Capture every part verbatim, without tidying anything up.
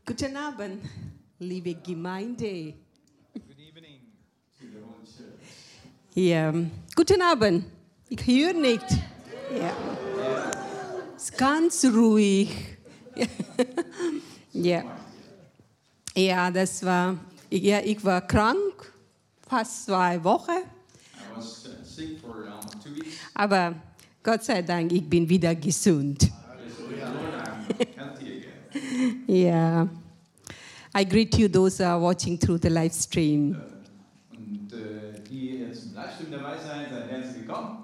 Guten Abend, liebe Gemeinde. Good evening to the whole church. Ja, guten Abend. Ich höre nicht. Ja. Ist ganz ruhig. Ja. Ja, das war. Ja, ich war krank, fast zwei Wochen. I was uh, sick for almost two weeks. Aber Gott sei Dank, ich bin wieder gesund. I'm healthy again. Ja. I greet you those who are watching through the live stream. Und äh, die jetzt im Livestream dabei sein, seid herzlich willkommen.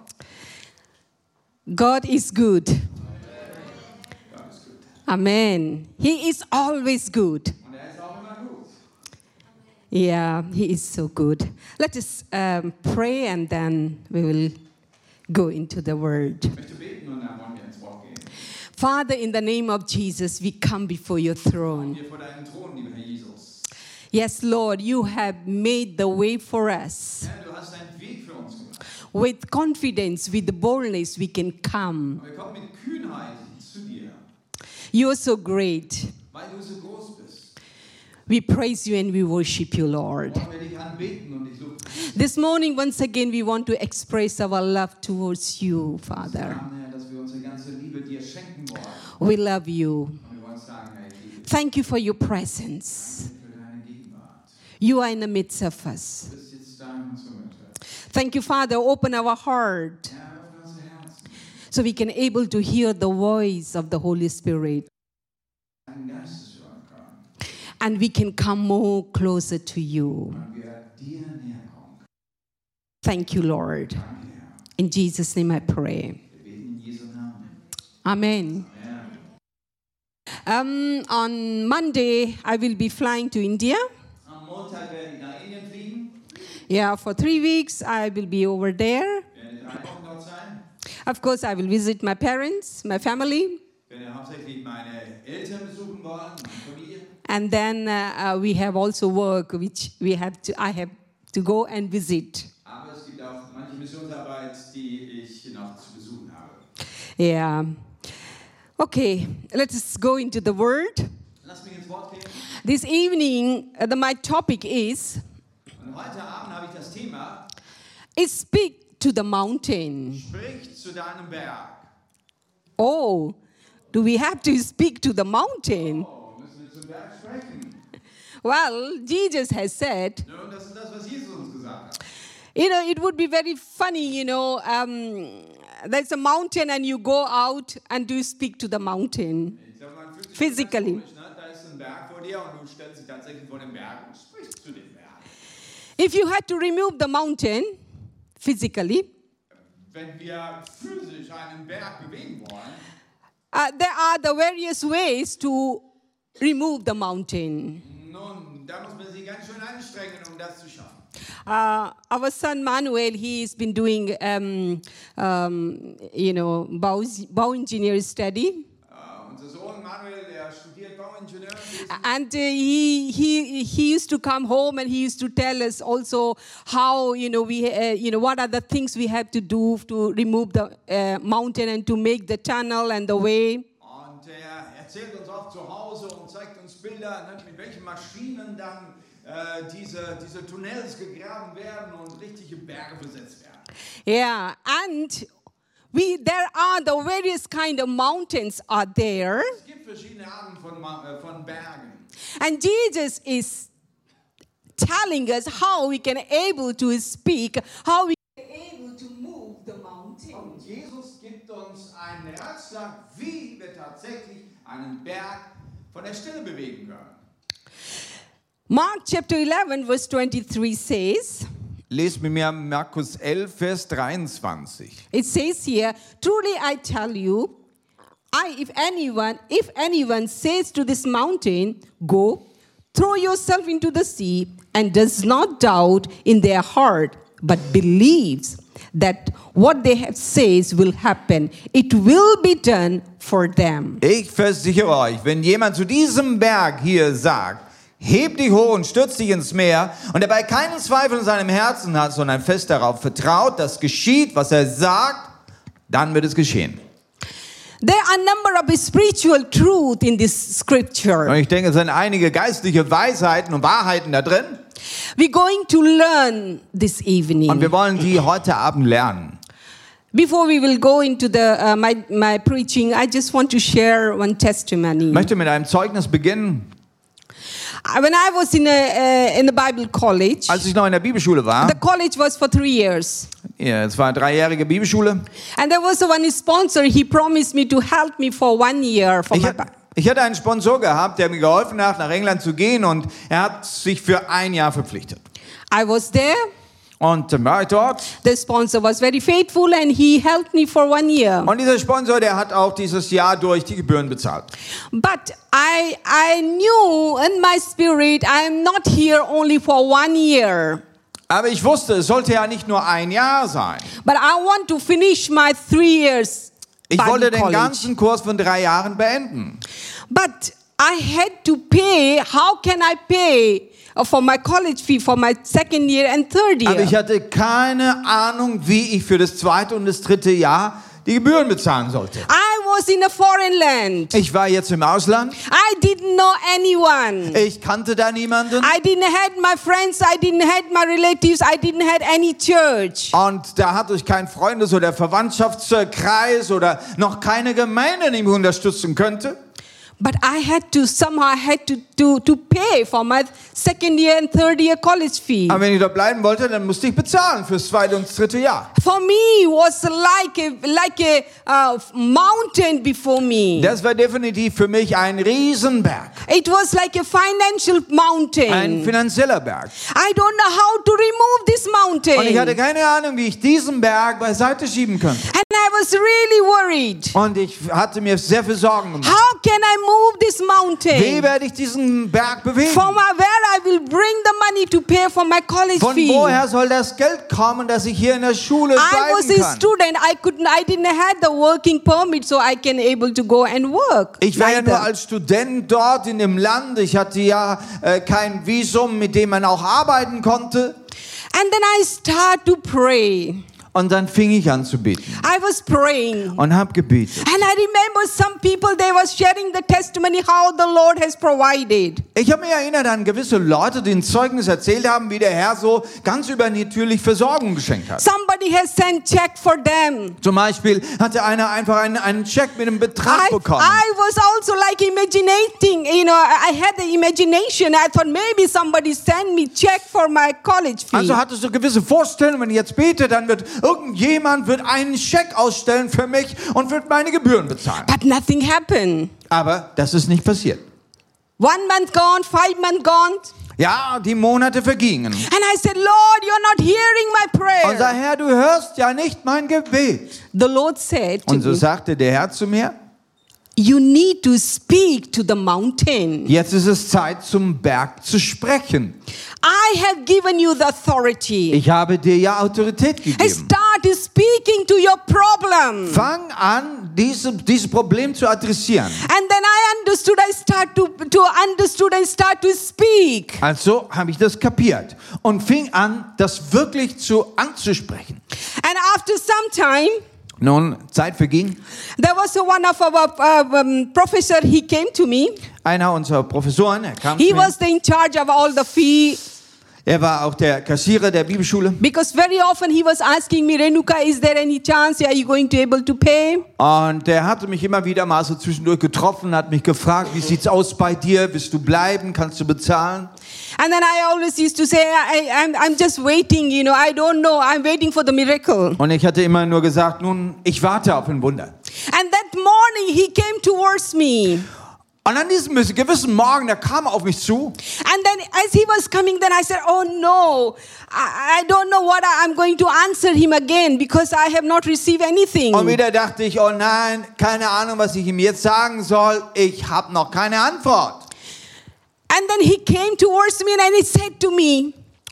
God is good. Gott ist gut. Amen. He is always good. Und er ist auch immer gut. Yeah, he is so good. Let us um, pray and then we will go into the word. Ich möchte beten und dann wollen wir ins Wort gehen. Father, in the name of Jesus, we come before your throne. Wir vor deinen Thron, lieber Herr Jesus. Yes, Lord, you have made the way for us. Herr, du hast einen Weg für uns gemacht. With confidence, with boldness, we can come. Und wir kommen mit Kühnheit zu dir, You are so great. weil du so groß bist. We praise you and we worship you, Lord. Wollen wir dich anbeten und dich loben. This morning, once again, we want to express our love towards you, Father. Herr, dass wir unsere ganze Liebe dir schenken wollen. We love you. Und wir wollen sagen, Herr, ich liebe dich. Thank you for your presence. Danke für deine Gegenwart. You are in the midst of us. Du bist jetzt da in unserer Mitte. Thank you, Father. Open our heart Herr, öffne unsere Herzen. so we can able to hear the voice of the Holy Spirit Deinen Geistes hören können. and we can come more closer to you. Und wir dir näher kommen können. Thank you, Lord. Danke, Herr. In Jesus' name I pray. Wir beten in Jesu Namen. Amen. Amen. Um, on Monday, I will be flying to India. Am Montag werde ich nach Indien fliegen. Yeah, for three weeks I will be over there. Ich werde drei Wochen dort sein. Of course, I will visit my parents, my family. Ich werde hauptsächlich meine Eltern besuchen wollen, meine Familie. And then uh, uh, we have also work which we have to, I have to go and visit. Aber es gibt auch manche Missionsarbeit, die ich noch zu besuchen habe. Yeah. Okay, let us go into the word. Lass mich ins Wort gehen. This evening, uh, the, my topic is, Und heute Abend habe ich das Thema, is speak to the mountain. sprich zu deinem Berg. Oh, do we have to speak to the mountain? Oh, müssen wir zum Berg sprechen? Well, Jesus has said, Nun, das ist das, was Jesus uns gesagt hat. you know, it would be very funny, you know, um, there's a mountain and you go out and do speak to the mountain. Ich sag mal, fühlt sich Physically. das komisch, ne? Da ist ein Berg vor dir und du stellst dich tatsächlich vor den Berg und sprichst zu dem Berg. If you had to remove the mountain physically, Wenn wir physisch einen Berg bewegen wollen, uh, there are the various ways to remove the mountain. nun, da muss man sich ganz schön anstrengen, um das zu schaffen. Uh, our son Manuel, he's been doing, um, um, you know, Bau, Bau engineer study. Uh, unser Sohn Manuel, der studiert Bauingenieur. And uh, he, he, he used to come home and he used to tell us also how, you know, we, uh, you know, what are the things we have to do to remove the uh, mountain and to make the tunnel and the way. Und er erzählt uns oft zu Hause und zeigt uns Bilder, ne, mit welchen Maschinen dann äh, diese, diese Tunnels gegraben werden und richtige Berge besetzt werden. Yeah, and we there are the various kind of mountains are there. Es gibt verschiedene Arten von, Ma- äh, von Bergen. And Jesus is telling us how we can able to speak, how we can able to move the mountain. Und Jesus gibt uns einen Ratschlag, wie wir tatsächlich einen Berg von der Stelle bewegen können. Mark chapter eleven verse twenty-three says, Lest mit mir Markus elf, Vers dreiundzwanzig. it says here, truly I tell you, I if anyone if anyone says to this mountain, go, throw yourself into the sea, and does not doubt in their heart, but believes that what they have says will happen, it will be done for them. Ich versichere euch, wenn jemand zu diesem Berg hier sagt, heb dich hoch und stürz dich ins Meer und dabei keinen Zweifel in seinem Herzen hat, sondern fest darauf vertraut, dass geschieht, was er sagt, dann wird es geschehen. There are a number of spiritual truth in this scripture. Und ich denke, es sind einige geistliche Weisheiten und Wahrheiten da drin. We're going to learn this Und evening. wir wollen die heute Abend lernen. Before we will go into the uh, my my preaching, I just want to share one testimony. Ich möchte mit einem Zeugnis beginnen. When I was in a uh, in the Bible college, Als ich noch in der Bibelschule war, the college was for three years, ja, es war eine dreijährige Bibelschule. and there was one sponsor. He promised me to help me for one year for Ich, my. hab- ich hatte einen Sponsor gehabt, der mir geholfen hat, nach England zu gehen, und er hat sich für ein Jahr verpflichtet. I was there. Und dann war ich dort. The sponsor was very faithful, and he helped me for one year. Und dieser Sponsor, der hat auch dieses Jahr durch die Gebühren bezahlt. But I I knew in my spirit I am not here only for one year, Aber ich wusste, es sollte ja nicht nur ein Jahr sein. but I want to finish my three years Ich Bible wollte den college. ganzen Kurs von drei Jahren beenden. But I had to pay. How can I pay uh, for my college fee for my second year and third Aber ich year? hatte keine Ahnung, wie ich für das zweite und das dritte Jahr die Gebühren bezahlen sollte. I was in a foreign land. Ich war jetzt im Ausland. I didn't know anyone. Ich kannte da niemanden. I didn't have my friends. I didn't have my relatives. I didn't have any church. Und da hatte ich keinen Freundes- oder Verwandtschaftskreis oder noch keine Gemeinde, die mich unterstützen könnte. But I had to somehow I had to, to, to pay for my second year and third year college fee. Aber wenn ich da bleiben wollte, dann musste ich bezahlen fürs zweite und das dritte Jahr. For me, it was like a like a uh, mountain before me. Das war definitiv für mich ein Riesenberg. It was like a financial Ein mountain. finanzieller Berg. I don't know how to remove this mountain. Und ich hatte keine Ahnung, wie ich diesen Berg beiseite schieben könnte. And I was really worried. Und ich hatte mir sehr viel Sorgen gemacht. How can I move this Wie mountain? werde ich diesen Berg bewegen? From where I will bring the money to pay for my college Von fee. woher soll das Geld kommen, dass ich hier in der Schule I was bleiben a kann? student. I couldn't. I didn't have the working permit, so I can able to go and work. Ich war ja nur Neither. als Student dort in dem Land. Ich hatte ja äh, kein Visum, mit dem man auch arbeiten konnte. And then I start to pray. Und dann fing ich an zu beten I was praying. und habe gebetet. And I remember some people, they were sharing the testimony how the Lord has provided. Ich habe mich erinnert an gewisse Leute, die ein Zeugnis erzählt haben, wie der Herr so ganz übernatürlich Versorgung geschenkt hat. Somebody has sent check for them. Zum Beispiel hatte einer einfach einen, einen Check mit einem Betrag I, bekommen. I was also like imaginating, you know, I had the imagination. I thought maybe somebody sent me check for my college fee. Also hattest du gewisse Vorstellungen, wenn ich jetzt bete, dann wird irgendjemand wird einen Scheck ausstellen für mich und wird meine Gebühren bezahlen. But nothing happened. Aber das ist nicht passiert. One month gone, five months gone. Ja, die Monate vergingen. And I said, Lord, you're not hearing my prayer. Und sag, Herr, du hörst ja nicht mein Gebet. The Lord said to Und so me, sagte der Herr zu mir, you need to speak to the mountain. jetzt ist es Zeit, zum Berg zu sprechen. I have given you the authority. Ich habe dir ja Autorität I gegeben. start speaking to your problem. Fang an, diese, dieses Problem zu adressieren. And then I understood, I start to, to understood and start to speak. Also habe ich das kapiert und fing an, das wirklich zu anzusprechen. And after some time, Nun, Zeit verging. there was one of our uh, um, professor, he came to me. Einer unserer Professoren, er kam He zu mir. was the in charge of all the fee. Er war auch der Kassierer der Bibelschule. Because very often he was asking me, Renuka, is there any chance? Are you going to be able to pay? Und der hatte mich immer wieder mal so zwischendurch getroffen, hat mich gefragt, wie sieht's aus bei dir? Willst du bleiben? Kannst du bezahlen? And then I always used to say, I, I'm, I'm just waiting, you know, I don't know, I'm waiting for the miracle. Und ich hatte immer nur gesagt, nun, ich warte auf ein Wunder. And that morning he came towards me. Und an diesem gewissen Morgen, da kam er auf mich zu. And then as he was coming, then I said, oh no, I, I don't know what I, I'm going to answer him again because I have not received anything. Und wieder dachte ich, oh nein, keine Ahnung, was ich ihm jetzt sagen soll. Ich habe noch keine Antwort. And then he came towards me and he said to me,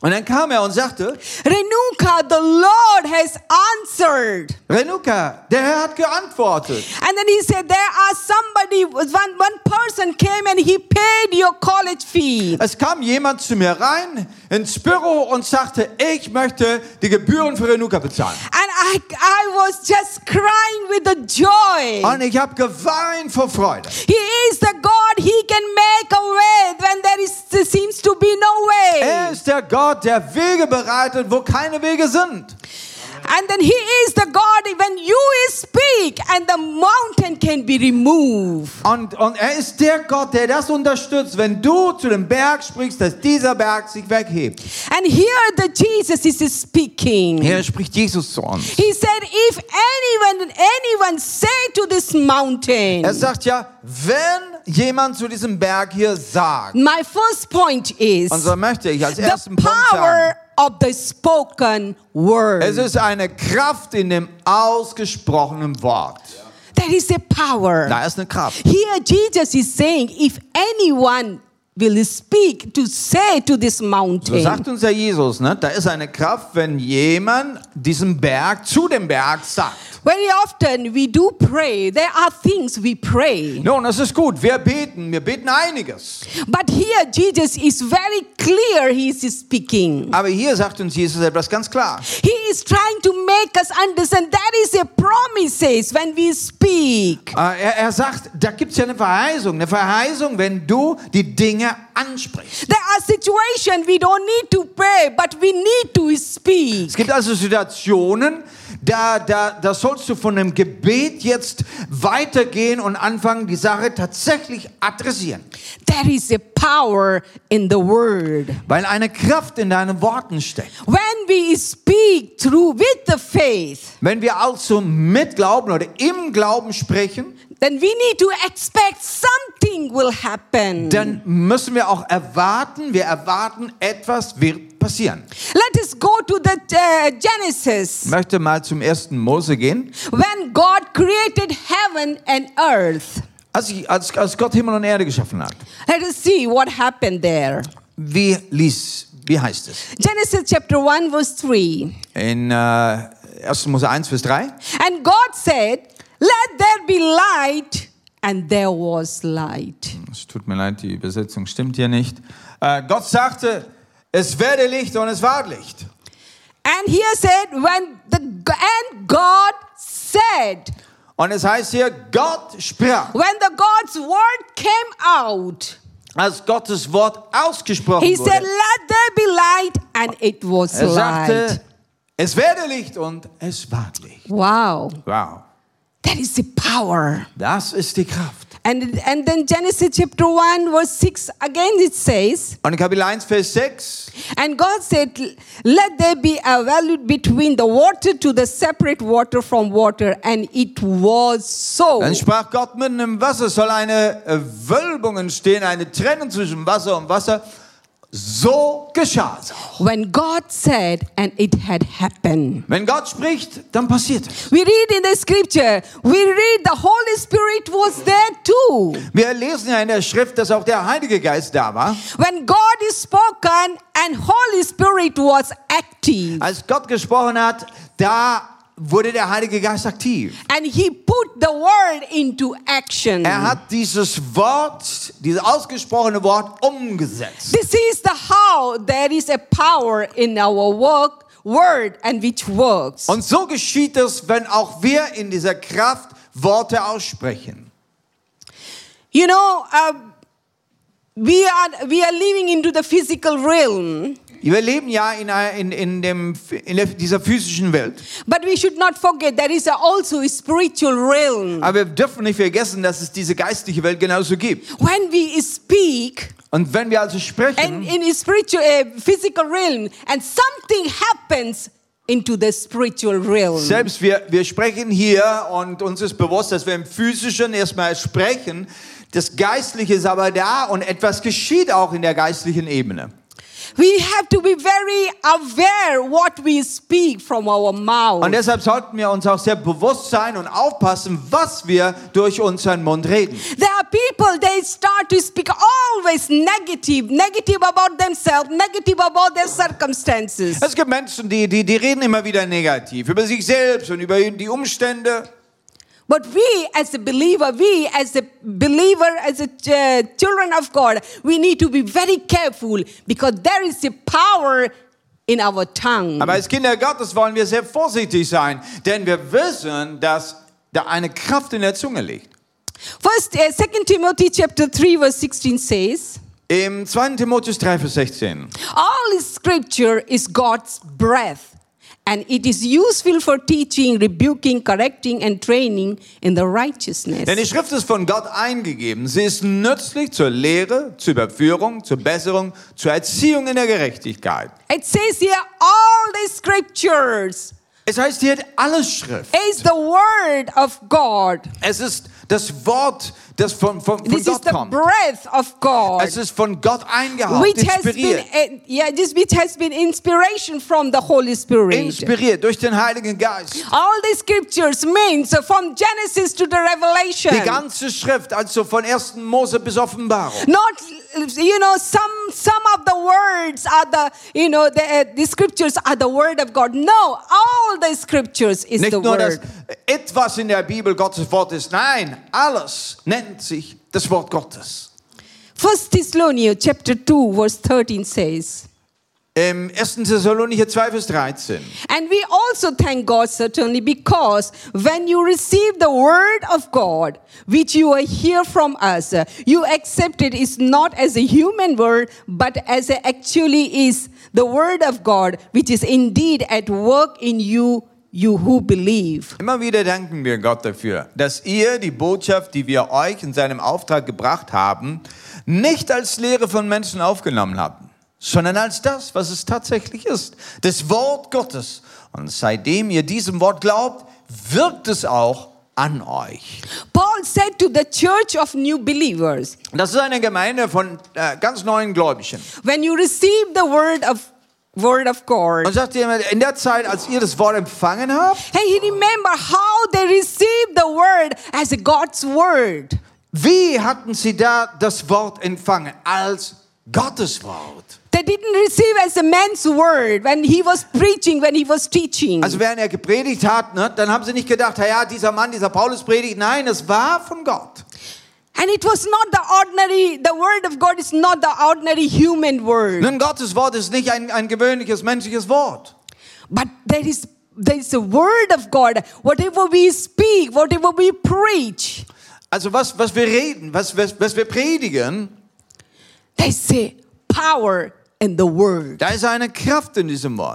Und dann kam er und sagte, Renuka, the Lord has answered. Renuka, der Herr hat geantwortet. And then he said, there are somebody, one, one person came and he paid your college fee. Es kam jemand zu mir rein ins Büro und sagte, ich möchte die Gebühren für Renuka bezahlen. And I, I was just crying with the joy. Und ich habe geweint vor Freude. He is the God, he can make a way when there is there seems to be no way. Er ist der Gott, der Wege bereitet, wo keine Wege sind. And then he is the God when you speak and the mountain can be removed. Und, und er ist der Gott, der das unterstützt, wenn du zu dem Berg sprichst, dass dieser Berg sich weghebt. And here the Jesus is speaking. Hier spricht Jesus zu uns. He said, if anyone, anyone say to this mountain. Er sagt ja, wenn jemand zu diesem Berg hier sagt, My first point is und so möchte ich als the ersten Punkt power sagen, of the spoken word. es ist eine Kraft in dem ausgesprochenen Wort. There is a power. Da ist eine Kraft. Here Jesus is saying, if anyone will speak to say to this So mountain. sagt uns ja Jesus, ne? Da ist eine Kraft, wenn jemand diesem Berg, zu dem Berg sagt. Very often we do pray. There are things we pray. Nun, das ist gut, wir beten, wir beten einiges. But here Jesus is very clear he is speaking. Aber hier sagt uns Jesus etwas ganz klar. He is trying to make us understand that is a promises when we speak. Äh, Er, er sagt, da gibt es ja eine Verheißung. Eine Verheißung, wenn du die Dinge ansprichst. There are situations we don't need to pray, but we need to speak. Es gibt also Situationen, da, da, da sollst du von dem Gebet jetzt weitergehen und anfangen, die Sache tatsächlich adressieren. There is a power in the word. Weil eine Kraft in deinen Worten steckt. When we speak through with the faith, Wenn wir also mit Glauben oder im Glauben sprechen, then we need to expect something will happen. dann müssen wir auch erwarten, wir erwarten, etwas wird passieren. Let us go to the uh, Genesis. Ich möchte mal zum ersten Mose gehen. When God created heaven and earth. Als, ich, als, als Gott Himmel und Erde geschaffen hat, Let us see what happened there. wie, ließ, wie heißt es? Genesis chapter one verse three. In äh, ersten Mose eins, Vers drei. And God said, let there be light, and there was light. Es tut mir leid, die Übersetzung stimmt hier nicht. Äh, Gott sagte, es werde Licht und es ward Licht. And here said, when the and God said, Und es heißt hier, Gott sprach. when the God's word came out, Als Gottes Wort ausgesprochen he said, wurde, let there be light, and it was er light. sagte, es werde Licht und es ward Licht. Wow, Wow, that is the power. das ist die Kraft. And, and then Genesis chapter one verse six again it says, Und in Kapitel eins, Vers sechs, and God said, let there be a value between the water to the separate water from water, and it was so. dann sprach Gott, mitten im Wasser soll eine äh, Wölbung entstehen, eine Trennung zwischen Wasser und Wasser. So geschah es auch. When God said, and it had happened. Wenn Gott spricht, dann passiert es. We read in the scripture, we read the Holy Spirit was there too. Wir lesen ja in der Schrift, dass auch der Heilige Geist da war. When God is spoken and Holy Spirit was active. Als Gott gesprochen hat, da wurde der Heilige Geist aktiv. And he put the word into action. Er hat dieses Wort, dieses ausgesprochene Wort umgesetzt. This is the how there is a power in our work, word and which works. Und so geschieht es, wenn auch wir in dieser Kraft Worte aussprechen. You know, uh, we are we are living into the physical realm. Wir leben ja in, in, in, dem, in der, dieser physischen Welt. But we should not forget there is also a spiritual realm. Aber wir dürfen nicht vergessen, dass es diese geistliche Welt genauso gibt. When we speak Und wenn wir also and sprechen, in a spiritual uh, physical realm and something happens into the spiritual realm. selbst wir, wir sprechen hier und uns ist bewusst, dass wir im Physischen erstmal sprechen. Das Geistliche ist aber da und etwas geschieht auch in der geistlichen Ebene. We have to be very aware what we speak from our mouth. Und deshalb sollten wir uns auch sehr bewusst sein und aufpassen, was wir durch unseren Mund reden. There are people, they start to speak always always negative, negative about themselves, negative about their circumstances. Es gibt Menschen, die, die, die reden immer wieder negativ über sich selbst und über die Umstände. But we as a believer, we as a believer, as a uh, children of God, we need to be very careful because there is a power in our tongue. Aber als Kinder Gottes wollen wir sehr vorsichtig sein, denn wir wissen, dass da eine Kraft in der Zunge liegt. First, uh, Second Timothy chapter three verse sixteen says, Im zweiten Timotheus drei, Vers sechzehn. all scripture is God's breath. And it is useful for teaching, rebuking, correcting and training in the righteousness. Denn die Schrift ist von Gott eingegeben. Sie ist nützlich zur Lehre, zur Überführung, zur Besserung, zur Erziehung in der Gerechtigkeit. It says here, all the scriptures Es heißt hier alles Schrift. is the word of God. Es ist das Wort, das von, von, von This is Gott the kommt. breath of God. Es ist von Gott eingehaucht, Which has been, inspiriert. uh, yeah, this which has been inspiration from the Holy Spirit. Inspiriert durch den Heiligen Geist. All the scriptures means uh, from Genesis to the Revelation. Die ganze Schrift, also von ersten Mose bis Offenbarung. Not, you know, some some of the words are the, you know, the, uh, the scriptures are the word of God. No, all the scriptures is Nicht the nur, dass word. etwas in der Bibel Gottes Wort ist. Nein, alles nennt sich das Wort Gottes. First Thessalonians chapter two verse thirteen says, Im ersten Thessalonicher zwei, Vers dreizehn. and we also thank God certainly because when you receive the word of God, which you hear from us, you accept it is not as a human word, but as it actually is the word of God, which is indeed at work in you, you who believe. Immer wieder danken wir Gott dafür, dass ihr die Botschaft, die wir euch in seinem Auftrag gebracht haben, nicht als Lehre von Menschen aufgenommen habt, sondern als das, was es tatsächlich ist, das Wort Gottes. Und seitdem ihr diesem Wort glaubt, wirkt es auch an euch. Paul said to the church of new believers, Das ist eine Gemeinde von äh, ganz neuen Gläubigen. when you receive the word of word of God, Und sagt jemand, in der Zeit, als ihr das Wort empfangen habt, hey, remember how they received the word as God's word. wie hatten sie da das Wort empfangen? Als Gottes Wort. They didn't receive as a man's word when he was preaching, when he was teaching. Also während er gepredigt hat, ne, dann haben sie nicht gedacht, ja, dieser Mann, dieser Paulus predigt. Nein, es war von Gott. And it was not the ordinary, the word of God is not the ordinary human word. Nun, Gottes Wort ist nicht ein, ein gewöhnliches menschliches Wort. But there is, there is a word of God. Whatever we speak, whatever we preach, Also was, was wir reden, was, was, was wir predigen, they say power in the word. da ist eine Kraft in diesem Wort.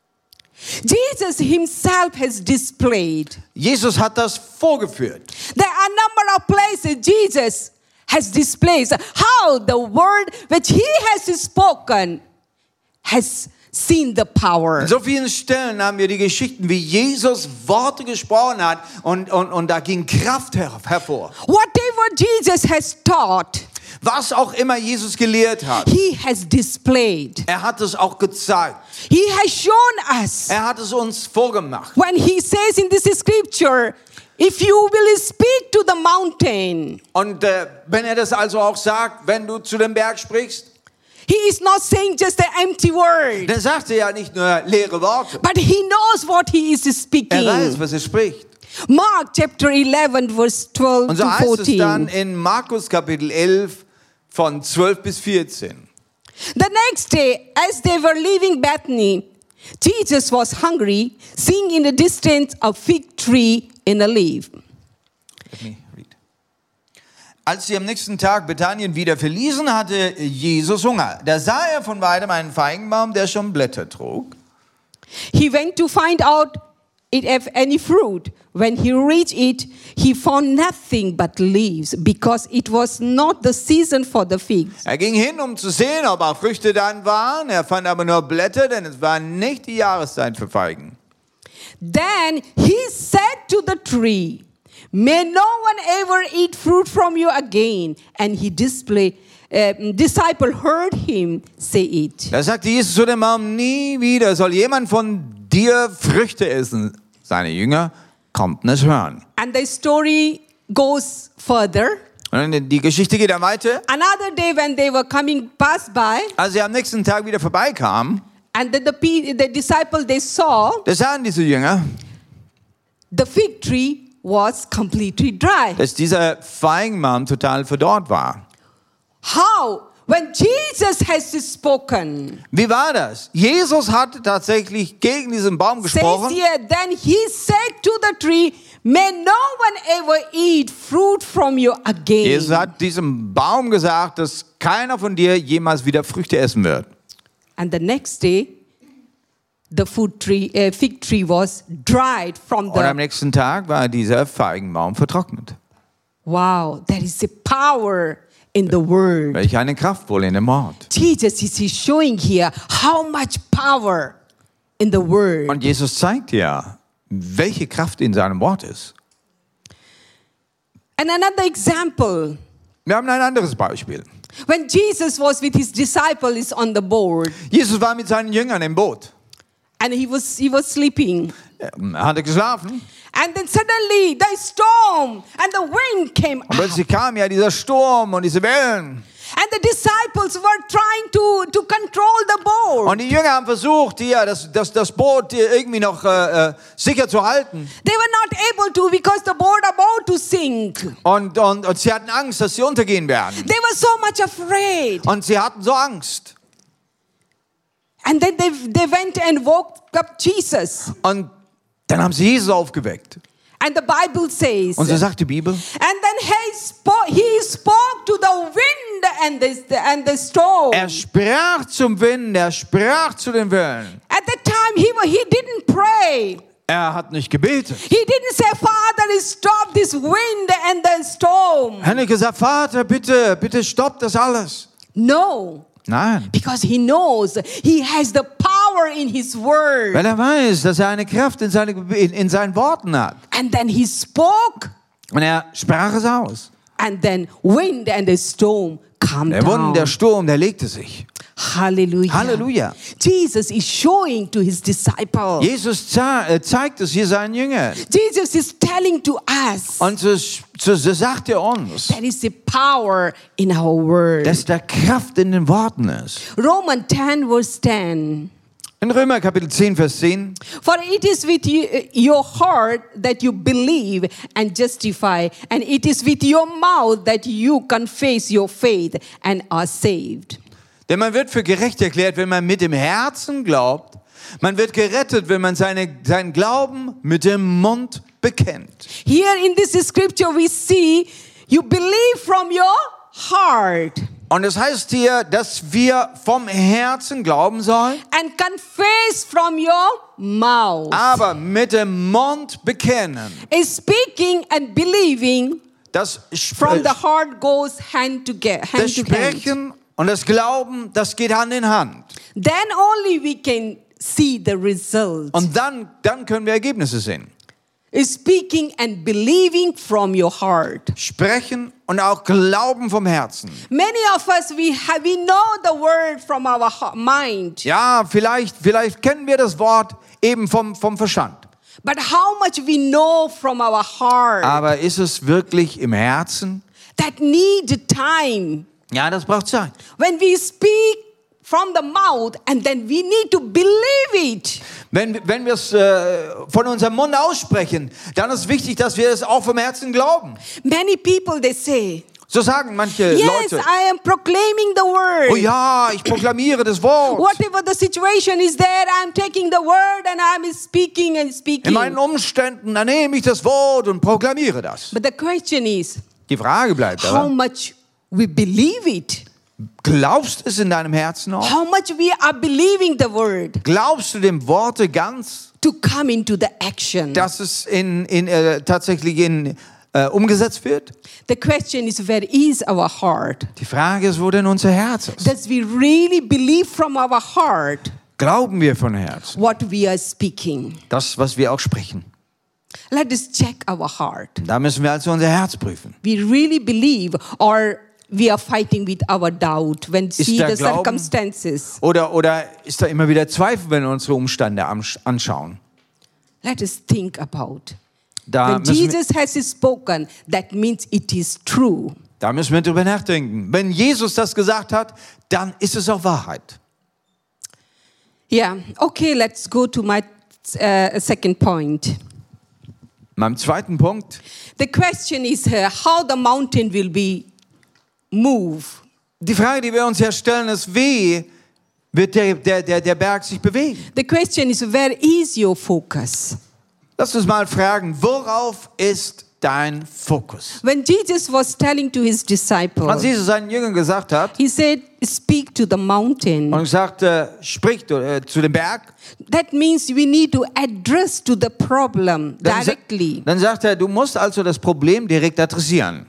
Jesus himself has displayed. Jesus hat das vorgeführt. There are a number of places Jesus has displayed how the word which he has spoken has seen the power. An so vielen Stellen haben wir die Geschichten, wie Jesus Worte gesprochen hat und, und, und da ging Kraft her, hervor. Whatever Jesus has taught, Was auch immer Jesus gelehrt hat, he has displayed. er hat es auch gezeigt. He has shown us. Er hat es uns vorgemacht. When he says in this scripture, if you will speak to the mountain, Und äh, wenn er das also auch sagt, wenn du zu dem Berg sprichst, he is not saying just an empty word, dann sagt er ja nicht nur leere Worte. but he knows what he is Er speaking. weiß, was er spricht. Mark chapter eleven verse twelve Und so to heißt es dann fourteen. in Markus Kapitel elf von zwölf bis vierzehn. The next day, as they were leaving Bethany, Jesus was hungry, seeing in the distance a fig tree in a leaf. Let me read. Als sie am nächsten Tag Bethanien wieder verließen, hatte Jesus Hunger. Da sah er von weitem einen Feigenbaum, der schon Blätter trug. He went to find out it have any fruit. When he reached it, he found nothing but leaves, because it was not the season for the figs. Er ging hin, um zu sehen, ob auch Früchte dann waren. Er fand aber nur Blätter, denn es war nicht die Jahreszeit für Feigen. Then he said to the tree, may no one ever eat fruit from you again. And his display, uh, disciple heard him say it. Da sagte Jesus zu dem Baum, nie wieder soll jemand von dir Früchte essen. Seine Jünger konnten es hören. And the story goes further. Und die Geschichte geht dann weiter. Another day when they were coming past by, Als sie am nächsten Tag wieder vorbeikamen, and then the, pe- the disciple they saw, da sahen diese Jünger, the fig tree was completely dry. dass dieser Feigenbaum total verdorrt war. How? When Jesus has spoken, Wie war das? Jesus hatte tatsächlich gegen diesen Baum says gesprochen. here, then he said to the tree, may no one ever eat fruit from you again. Jesus hat diesem Baum gesagt, dass keiner von dir jemals wieder Früchte essen wird. And the next day, the food tree, uh, fig tree was dried from Und am the. nächsten Tag war dieser Feigenbaum vertrocknet. Wow, there is a power in the word. Welch eine Kraft wohl in dem Wort. Jesus is he showing here how much power in the word. Und Jesus zeigt ja, welche Kraft in seinem Wort ist. And another example, Wir haben ein anderes Beispiel. when Jesus was with his disciples on the board, Jesus war mit seinen Jüngern im Boot. and he was he was sleeping. Er hatte geschlafen. And then suddenly the storm and the wind came Und up. plötzlich kam ja dieser Sturm und diese Wellen. And the disciples were trying to, to control the boat. Und die Jünger haben versucht, hier das, das, das Boot hier irgendwie noch äh, äh, sicher zu halten. They were not able to because the boat about to sink. Und, und, und sie hatten Angst, dass sie untergehen werden. They were so much afraid. Und sie hatten so Angst. And then they, they went and woke up Jesus. Und dann haben sie Jesus aufgeweckt. And the Bible says, Und so sagt die Bibel, and then he spoke, he spoke to the wind and the, and the storm. er sprach zum Wind, er sprach zu den Wellen. At that time, he, wa- he didn't pray. Er hat nicht gebetet. He didn't say, Father, stop this wind and the storm. Er hat nicht gesagt, Vater, bitte, bitte stopp das alles. No, Nein, because he knows he has the power in his word. weil er weiß, dass er eine Kraft in, seine, in, in seinen Worten hat. And then he spoke, Und er sprach es aus. and then wind and the storm calmed Der Wind, down. der Sturm, der legte sich. Hallelujah. Halleluja. Jesus is showing to his disciple. Jesus ze- äh, zeigt es hier seinen Jüngern. Jesus is telling to us Und so, so, so sagt er uns, there is a power in our word. dass da Kraft in den Worten ist. Romans ten verse ten. In Römer Kapitel zehn, Vers zehn. For it is with you, your heart that you believe and justify, and it is with your mouth that you confess your faith and are saved. Denn man wird für gerecht erklärt, wenn man mit dem Herzen glaubt. Man wird gerettet, wenn man seine, seinen Glauben mit dem Mund bekennt. Here in this scripture we see you believe from your heart Und es heißt hier, dass wir vom Herzen glauben sollen, and confess from your mouth. aber mit dem Mund bekennen. Is speaking and believing Das, from the Spre- heart goes hand to get, hand das to hand. Sprechen und das Glauben, das geht Hand in Hand. Then only we can see the result. Und dann, dann können wir Ergebnisse sehen. Is speaking and believing from your heart. Sprechen und auch Glauben vom Herzen. Many of us we have we know the word from our ha- mind, Ja, vielleicht, vielleicht kennen wir das Wort eben vom, vom Verstand. but how much we know from our heart? Aber ist es wirklich im Herzen? That need time. Ja, das braucht Zeit. When we speak from the mouth and then we need to believe it. Wenn, wenn wir es äh, von unserem Mund aussprechen, dann ist wichtig, dass wir es auch vom Herzen glauben. Many people they say, So sagen manche yes, Leute. I am proclaiming the word. Oh ja, ich proklamiere das Wort. Whatever the situation is there, I'm taking the word and I'm speaking and In speaking. meinen Umständen, da nehme ich das Wort und proklamiere das. But the question is, Die Frage bleibt how aber, much we believe it? glaubst du es in deinem Herzen auch? How much we are believing the word Glaubst du dem Worte ganz, to come into the action? dass es in, in, äh, tatsächlich in, äh, umgesetzt wird? The question is, where is our heart? Die Frage ist, wo denn unser Herz ist. Does we really believe from our heart Glauben wir von Herzen? what we are speaking? Das, was wir auch sprechen. Let us check our heart. Da müssen wir also unser Herz prüfen. We really believe, or we are fighting with our doubt when see der the Glauben- circumstances. Oder, oder ist da immer wieder Zweifel, wenn wir unsere Umstände ansch- anschauen? Let us think about. Da When müssen wir, Jesus has spoken, that means it is true. Da müssen wir drüber nachdenken. Wenn Jesus das gesagt hat, dann ist es auch Wahrheit. Yeah, okay, let's go to my uh, second point. Mein zweiten Punkt. The question is uh, how the mountain will be moved. Die Frage, die wir uns hier stellen, ist, wie wird der, der, der, der Berg sich bewegen? The question is, where is your focus? Lass uns mal fragen, worauf ist dein Fokus? When Jesus was telling to his Als disciples, Jesus seinen Jüngern gesagt hat he said, speak to the mountain. und sagte, sprich äh, zu dem Berg, That means we need to address to the problem dann, sa- directly. dann sagt er, du musst also das Problem direkt adressieren.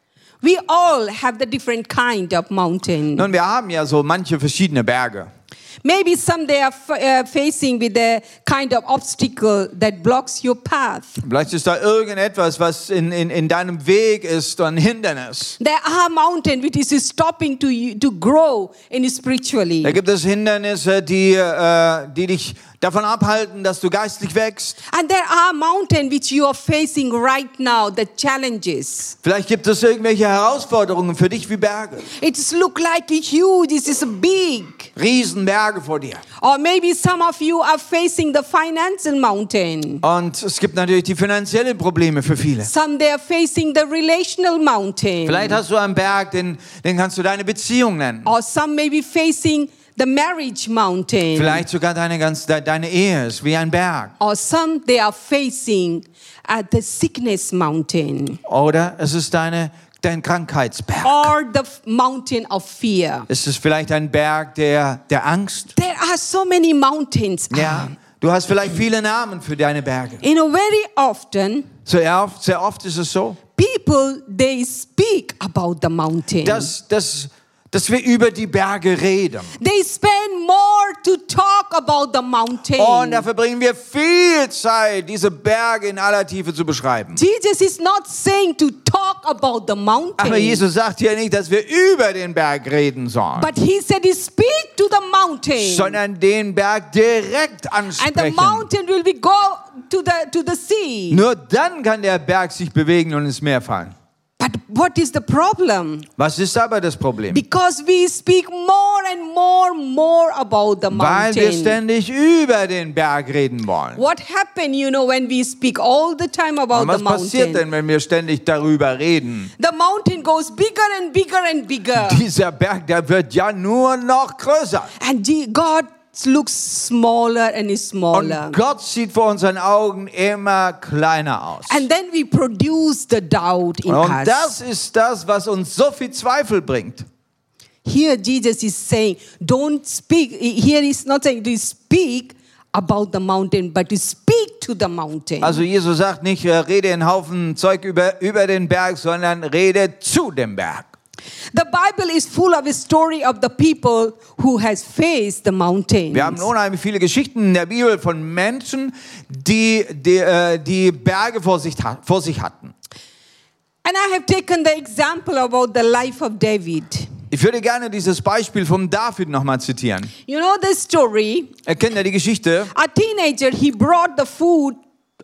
We all have the different kind of mountain. Nun, wir haben ja so manche verschiedene Berge. Maybe some they are f- uh, facing with a kind of obstacle that blocks your path. Vielleicht ist da irgendetwas, was in, in, in deinem Weg ist, ein Hindernis. There are mountains which is stopping to you to grow in spiritually. Da gibt es Hindernisse, die, äh, die dich davon abhalten, dass du geistlich wächst. And there are mountains which you are facing right now, the challenges. Vielleicht gibt es irgendwelche Herausforderungen für dich wie Berge. It's look like a huge, this is big. Riesenberge vor dir. Or maybe some of you are facing the financial mountain. Und es gibt natürlich die finanziellen Probleme für viele. Some they are facing the relational mountain. Vielleicht hast du einen Berg, den, den kannst du deine Beziehung nennen. Or some may be facing the marriage mountain. Vielleicht sogar deine, ganz, de, deine Ehe ist wie ein Berg. Or some they are facing uh, the sickness mountain. Oder es ist deine, dein Krankheitsberg. Or the f- mountain of fear. Es ist vielleicht ein Berg der, der Angst. There are so many mountains. Ja. Du hast vielleicht viele Namen für deine Berge. You know, very often Sehr oft, sehr oft ist es so, people they speak about the mountain. dass, dass, dass wir über die Berge reden. They spend more to talk about the mountain. Und da verbringen wir viel Zeit, diese Berge in aller Tiefe zu beschreiben. Jesus is not saying to talk about the mountain. Aber Jesus sagt hier nicht, dass wir über den Berg reden sollen, But he said, speak to the mountain. sondern den Berg direkt And the ansprechen. mountain will be go to the to the sea. Nur dann kann der Berg sich bewegen und ins Meer fallen. But what is the problem? Was ist aber das Problem? Because we speak more and more more about the Weil wir mountain. ständig über den Berg reden wollen. What happened, you know, when we speak all the time about Und was the passiert mountain? denn, wenn wir ständig darüber reden? The mountain goes bigger and bigger and bigger. Dieser Berg, der wird ja nur noch größer. And Je- God looks smaller and smaller. Und Gott sieht vor unseren Augen immer kleiner aus. And then we produce the doubt in Und us. das ist das, was uns so viel Zweifel bringt. Here Jesus is saying, don't speak. Here he's not saying to speak about the mountain, but to speak to the mountain. Also Jesus sagt nicht, äh, rede einen Haufen Zeug über, über den Berg, sondern rede zu dem Berg. The Bible is full of a story of the people who has faced the mountains. Wir haben unheimlich viele Geschichten in der Bibel von Menschen, die die, äh, die Berge vor sich, ha- vor sich hatten. And I have taken the example about the life of David. Ich würde gerne dieses Beispiel von David nochmal zitieren. You know the story? Er kennt ja die Geschichte. A teenager, he brought the food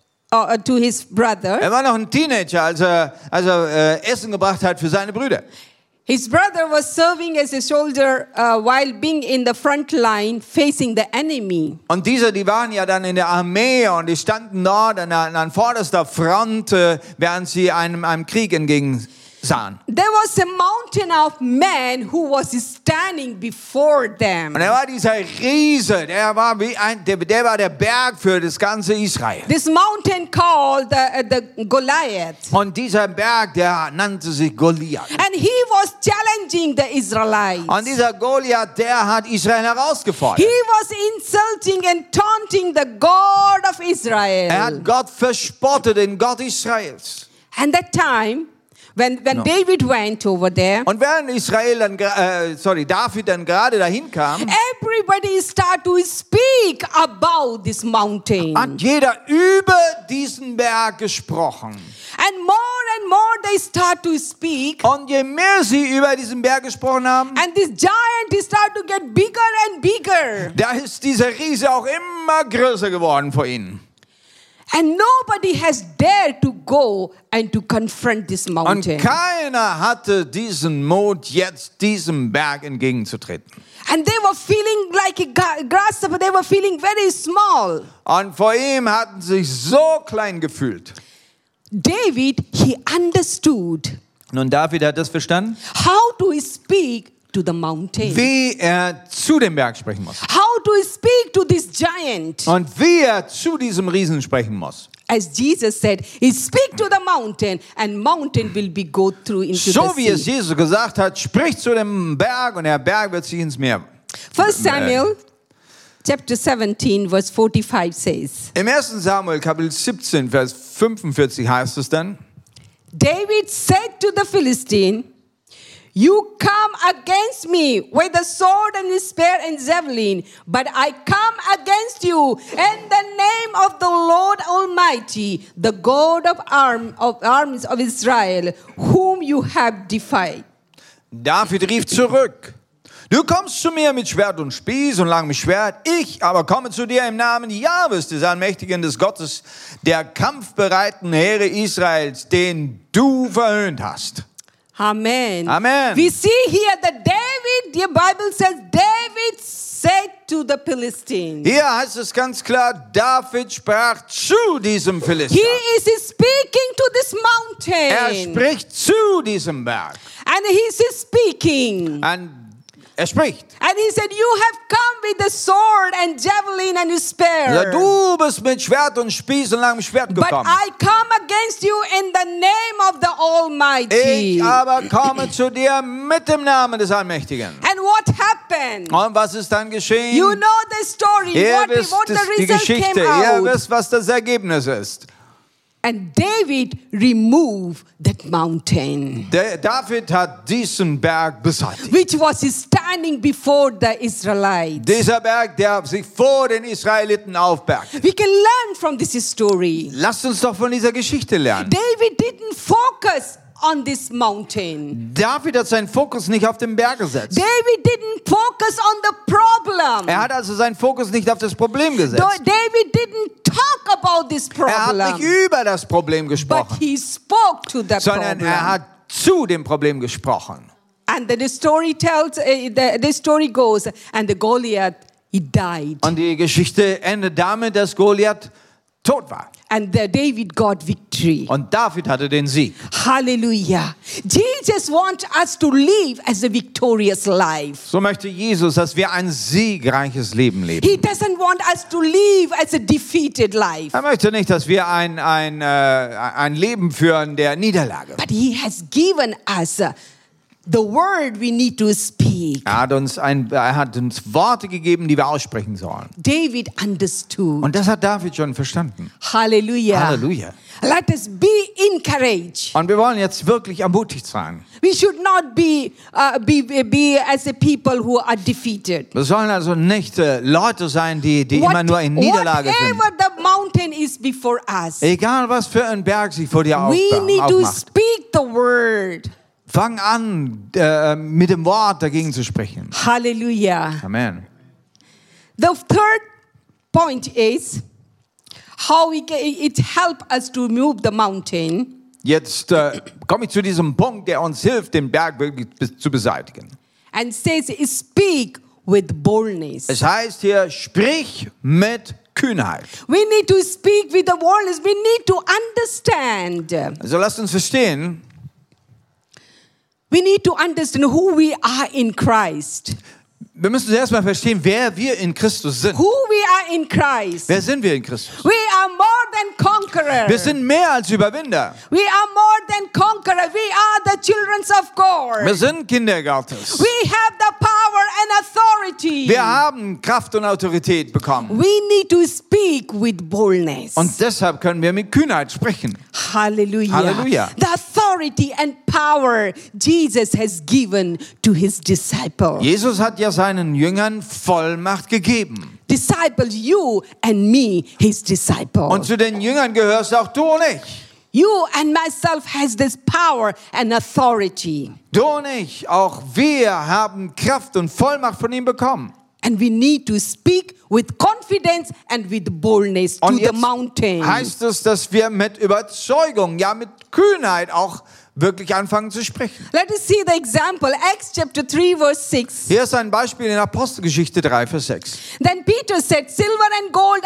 uh, to his brother. Er war noch ein Teenager, als er, als er äh, Essen gebracht hat für seine Brüder. His brother was serving as a soldier uh, while being in the front line facing the enemy. Und diese, die waren ja dann in der Armee und die standen dort an, an, an vorderster Front, äh, während sie einem, einem Krieg entgegensahen. There was a mountain of men who was standing before them. Und er war dieser Riese, der war, wie ein, der, der war der Berg für das ganze Israel. This mountain called the, uh, the Goliath. Und dieser Berg, der nannte sich Goliath. And he was challenging the Israelites. Und dieser Goliath, der hat Israel herausgefordert. He was insulting and taunting the God of Israel. Er hat Gott verspottet, den Gott Israels. And that time, when, when No. David went over there, Und während Israel dann, gra- äh, sorry, David dann gerade dahin kam, everybody started to speak about this mountain. hat jeder über diesen Berg gesprochen. And more and more they start to speak. Und je mehr sie über diesen Berg gesprochen haben, And this giant he start to get bigger and bigger. da ist dieser Riese auch immer größer geworden vor ihnen. And nobody has dared to go and to confront this Und mountain. keiner hatte diesen Mut, jetzt diesem Berg entgegenzutreten. And they were feeling like a ga- grasshopper. They were feeling very small. Und vor ihm hatten sie sich so klein gefühlt. David, he understood Nun, David hat das verstanden, how to speak to the mountain. wie er zu dem Berg sprechen muss. How to speak to this giant. Und wie er zu diesem Riesen sprechen muss. As Jesus said, he speak to the mountain and mountain will be go through into So the wie es sea. Jesus gesagt hat, sprich zu dem Berg und der Berg wird sich ins Meer. First Samuel chapter seventeen verse forty-five says, Im ersten Samuel Kapitel siebzehn, Vers fünfundvierzig heißt es dann, David said to the Philistine, you come against me with the sword and the spear and javelin, but I come against you in the name of the Lord Almighty, the God of, arm, of armies of Israel, whom you have defied. David rief zurück. Du kommst zu mir mit Schwert und Spieß und langem Schwert, ich aber komme zu dir im Namen Jahwes, des Allmächtigen, des Gottes, der kampfbereiten Heere Israels, den du verhöhnt hast. Amen. Amen. We see here that David, the Bible says, David said to the Philistine. Hier heißt es ganz klar, David sprach zu diesem Philister. He is speaking to this Er mountain. spricht zu diesem Berg. And he is speaking. Und er spricht. And he said, you have come with the sword and javelin and Ja, spear. du bist mit Schwert und Spieß und langem Schwert But gekommen. I come against you in the name of the Almighty. Ich aber komme zu dir mit dem Namen des Allmächtigen. And what happened? Und was ist dann geschehen? You know the story. Ihr What, wisst what es, the die result Geschichte. came Ihr out. wisst, was das Ergebnis ist. And David removed that mountain, Der David hat diesen Berg beseitigt. which was standing before the Israelites. Dieser Berg, der sich vor den Israeliten aufbergt. We can learn from this story. Lasst uns doch von dieser Geschichte lernen. David didn't focus on this mountain. David hat seinen Fokus nicht auf den Berg gesetzt. David didn't focus on the problem. Er hat also seinen Fokus nicht auf das Problem gesetzt. Though David didn't talk about this Er hat nicht problem, über das Problem but gesprochen, he spoke to the sondern er problem. hat zu dem Problem gesprochen. And the story tells, uh, the, the story goes, and the Goliath, he died. Und die Geschichte endet damit, dass Goliath tot war. And the David got victory. Und David hatte den Sieg. Hallelujah. Jesus wants us to live as a victorious life. So möchte Jesus, dass wir ein siegreiches Leben leben. He doesn't want us to live as a defeated life. Er möchte nicht, dass wir ein, ein, äh, ein Leben führen der Niederlage. But he has given us uh, the word we need to speak. Er hat, uns ein, er hat uns Worte gegeben, die wir aussprechen sollen. David understood. Und das hat David schon verstanden. Hallelujah. Halleluja. Let us be encouraged. Und wir wollen jetzt wirklich ermutigt sein. We should not be, uh, be, be as a people who are defeated. Wir sollen also nicht äh, Leute sein, die, die immer nur in Niederlage sind. whatever the mountain is before us, Egal, was für ein Berg sich vor dir we aufba- need to aufmacht. speak the word. Fang an, äh, mit dem Wort dagegen zu sprechen. Hallelujah. Amen. The third point is how we can, it help us to move the mountain. Jetzt äh, komme ich zu diesem Punkt, der uns hilft, den Berg wirklich be- zu beseitigen. And says, speak with boldness. Es heißt hier, sprich mit Kühnheit. We need to speak with the boldness. We need to understand. Also lasst uns verstehen, We need to understand who we are in Christ. wir müssen zuerst mal verstehen, wer wir in Christus sind. Who we are in Christ. Wer sind wir in Christus? We are more than conquerors. Wir sind mehr als Überwinder. We are more than conquerors. We are the children of God. Wir sind Kinder Gottes. We have the power and authority. Wir haben Kraft und Autorität bekommen. We need to speak with boldness. Und deshalb können wir mit Kühnheit sprechen. Hallelujah. Hallelujah. The authority and power Jesus has given to his disciples. Jesus hat ja seinen Jüngern Vollmacht gegeben. Disciples, you and me, his disciples. Und zu den Jüngern gehörst auch du und ich. You and myself has this power and authority. Du und ich, auch wir haben Kraft und Vollmacht von ihm bekommen. And we need to speak with confidence and with boldness to Und the jetzt mountain. heißt es, dass wir mit Überzeugung, ja mit Kühnheit auch wirklich anfangen zu sprechen. Let us see the example. Acts chapter three verse six. Hier ist ein Beispiel in Apostelgeschichte drei, Vers sechs. Then Peter said, silver and gold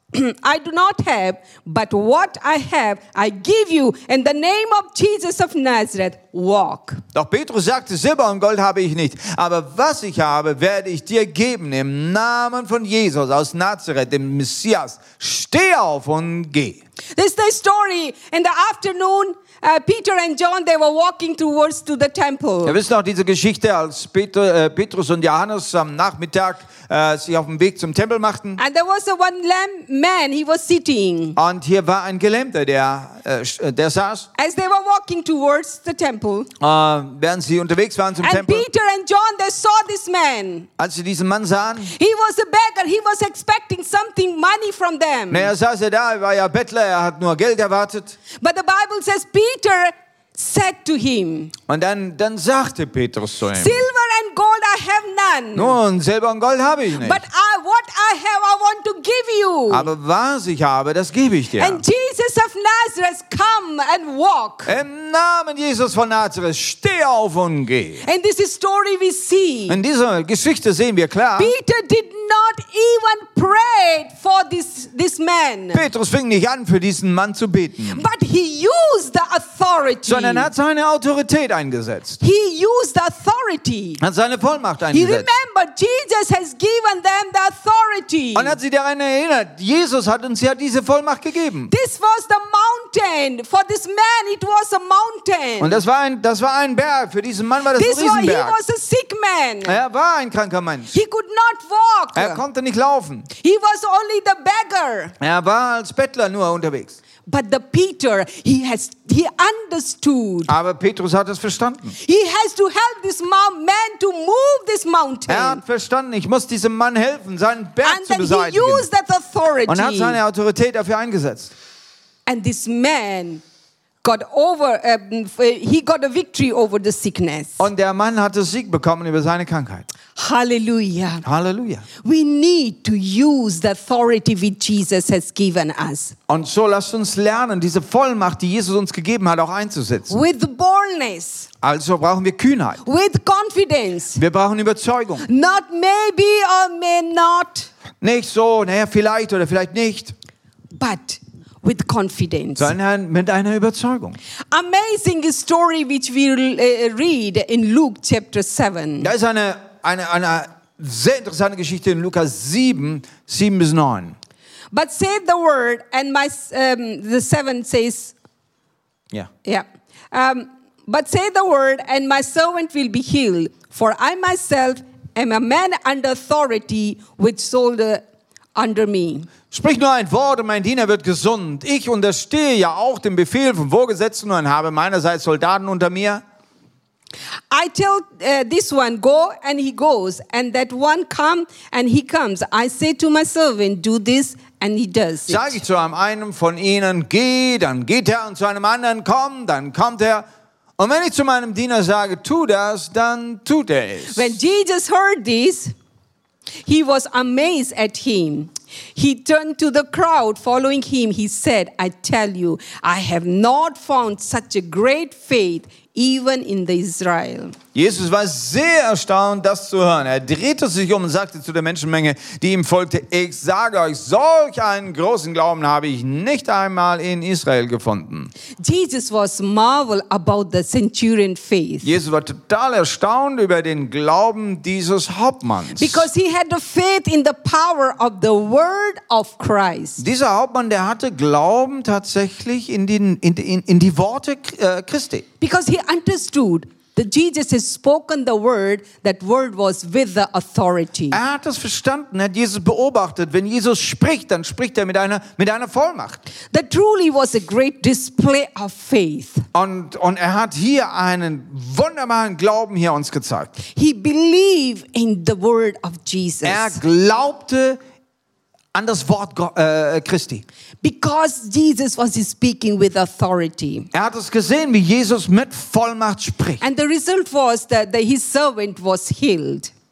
I do not have, but what I have I give you. In the name of Jesus of Nazareth, walk. Doch Petrus sagte, Silber und Gold habe ich nicht, aber was ich habe, werde ich dir geben im Namen von Jesus aus Nazareth, dem Messias. Steh auf und geh. This is the story. In the afternoon, uh, Peter and John, they were walking towards to the temple. Wir wissen auch diese Geschichte, als Peter, äh, Petrus und Johannes am Nachmittag äh, sich auf den Weg zum Tempel machten. And there was a one lamb man, he was sitting. Und hier war ein Gelähmter, der, äh, der saß, As they were walking towards the temple. äh, während sie unterwegs waren zum And Tempel. Peter and John, they saw this man. Als sie diesen Mann sahen, He was a beggar. He was expecting something, money from them. naja, saß er da, er war ja Bettler, er hat nur Geld erwartet. But the Bible says Peter said to him, Und dann, dann sagte Petrus zu ihm, silver and gold I have none. nun, Silber und Gold habe ich nicht. But I, what I have, I want to give you. Aber was ich habe, das gebe ich dir. And Jesus of Nazareth, come and walk. Im Namen Jesus von Nazareth, steh auf und geh. And this is story we see. In dieser Geschichte sehen wir klar, Peter did not even pray for this, this man. Petrus fing nicht an, für diesen Mann zu beten, But he used the authority. sondern hat seine Autorität eingesetzt, He used the authority. hat seine Vollmacht He eingesetzt remembered Jesus has given them the authority. und hat sie daran erinnert, Jesus hat uns ja diese Vollmacht gegeben. This was the mountain. For this man, it was a mountain. Und das war ein, das war ein Berg, für diesen Mann war das ein This was, he Riesenberg. was a sick man. Er war ein kranker Mensch, He could not walk. er konnte nicht laufen, He was only the beggar. er war als Bettler nur unterwegs. But the Peter, he has he understood. Aber Petrus hat es verstanden. He has to help this mou- man to move this mountain. Er hat verstanden, ich muss diesem Mann helfen, seinen Berg And zu then he beseitigen. used that authority. Und hat seine Autorität dafür eingesetzt. And this man got over, um, he got a victory over the sickness. Und der Mann hatte Sieg bekommen über seine Krankheit. Hallelujah. Halleluja. We need to use the authority which Jesus has given us. Und so lasst uns lernen, diese Vollmacht, die Jesus uns gegeben hat, auch einzusetzen. With boldness, Also brauchen wir Kühnheit. with confidence. Wir brauchen Überzeugung. Not maybe or may not, Nicht so, naja, vielleicht oder vielleicht nicht, but with confidence. sondern mit einer Überzeugung. Amazing story which we uh, read in Luke chapter seven. Da ist eine, eine, eine sehr interessante Geschichte in Lukas sieben, sieben bis neun. But say the word, and my um, the seven says, Ja. yeah. Um, but say the word, and my servant will be healed. For I myself am a man under authority, with soldier under me. Sprich nur ein Wort und mein Diener wird gesund. Ich unterstehe ja auch dem Befehl vom Vorgesetzten und habe meinerseits Soldaten unter mir. I tell uh, this one, go, and he goes, and that one come, and he comes. I say to my servant, do this, and he does it. Sage ich zu einem von ihnen, geh, dann geht er, und zu einem anderen, komm, dann kommt er. Und wenn ich zu meinem Diener sage, tu das, dann tut er es. When Jesus heard this, he was amazed at him. He turned to the crowd following him. He said, I tell you, I have not found such a great faith even in the Israel. Jesus war sehr erstaunt, das zu hören. Er drehte sich um und sagte zu der Menschenmenge, die ihm folgte, ich sage euch, solch einen großen Glauben habe ich nicht einmal in Israel gefunden. Jesus was marveled about the centurion faith. Jesus war total erstaunt über den Glauben dieses Hauptmanns. Because he had the faith in the power of the word of Christ. Dieser Hauptmann, der hatte Glauben tatsächlich in, den, in, in, in die Worte äh, Christi. Because he understood that Jesus has spoken the word, that word was with the authority. Er hat das verstanden, er hat Jesus beobachtet. Wenn Jesus spricht, dann spricht er mit einer, mit einer Vollmacht. That truly was a great display of faith. Und, und er hat hier einen wunderbaren Glauben hier uns gezeigt. He believed in the word of Jesus. Er glaubte an das Wort äh, Christi. Because Jesus was speaking with authority. Er hat es gesehen, wie Jesus mit Vollmacht spricht. And the result was that the, his servant was healed.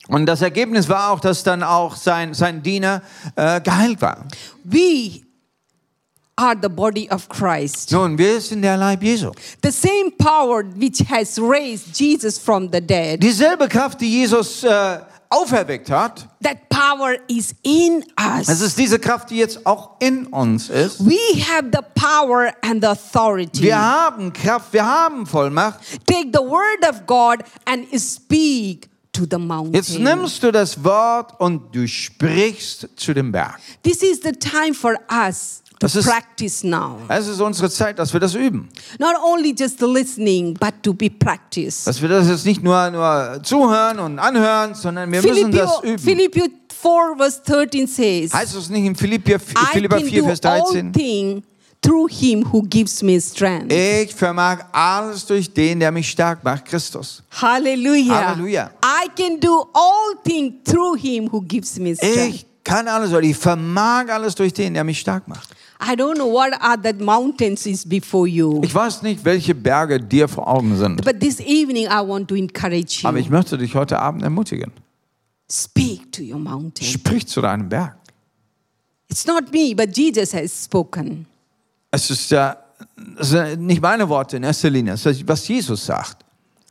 Und das Ergebnis war auch, dass dann auch sein, sein Diener äh, geheilt war. We are the body of Christ. Nun, wir sind der Leib Jesu. The same power which has raised Jesus from the dead, Dieselbe Kraft, die Jesus äh, auferweckt hat, that power is in es us. ist diese Kraft, die jetzt auch in uns ist. We have the power and the authority. Wir haben Kraft, wir haben Vollmacht. Take the word of God and speak to the mountain. Jetzt nimmst du das Wort und du sprichst zu dem Berg. This is the time for us to Das ist- practice now. Es ist unsere Zeit, dass wir das üben. Not only just listening, but to be practiced. Dass wir das jetzt nicht nur, nur zuhören und anhören, sondern wir müssen das Philippi üben. Philippi four verse thirteen says, Heißt es nicht in Philippier, I Philipper can vier, do Vers all dreizehn? things through him who gives me strength. Ich vermag alles durch den, der mich stark macht, Christus. Hallelujah. Hallelujah. I can do all things through him who gives me strength. Ich kann alles, oder ich vermag alles durch den, der mich stark macht. I don't know what are the mountains is before you. Ich weiß nicht, welche Berge dir vor Augen sind, But this evening I want to encourage aber ich you. möchte dich heute Abend ermutigen. Speak to your mountain. Sprich zu deinem Berg. It's not me, but Jesus has spoken. Es ist ja es sind nicht meine Worte in erster Linie, es ist, was Jesus sagt.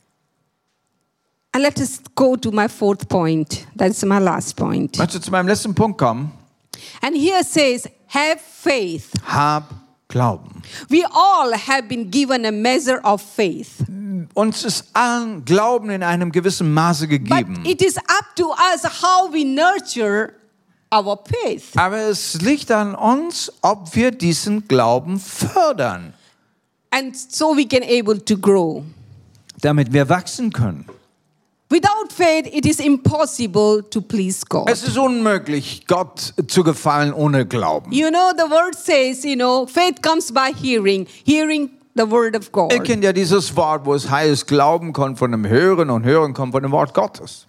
And let us go to my fourth point. That's my last point. Ich möchte zu meinem letzten Punkt kommen. And here says, have faith. Hab Glauben. We all have been given a measure of faith. Uns ist allen Glauben in einem gewissen Maße But gegeben. it is up to us how we nurture our faith. Aber es liegt an uns, ob wir diesen Glauben fördern, And so we can able to grow. damit wir wachsen können. Without faith, it is impossible to please God. Es ist unmöglich, Gott zu gefallen ohne Glauben. You know, the word says, you know, faith comes by hearing, hearing the word of God. Ihr kennt ja dieses Wort, wo es heißt, Glauben kommt von dem Hören und Hören kommt von dem Wort Gottes.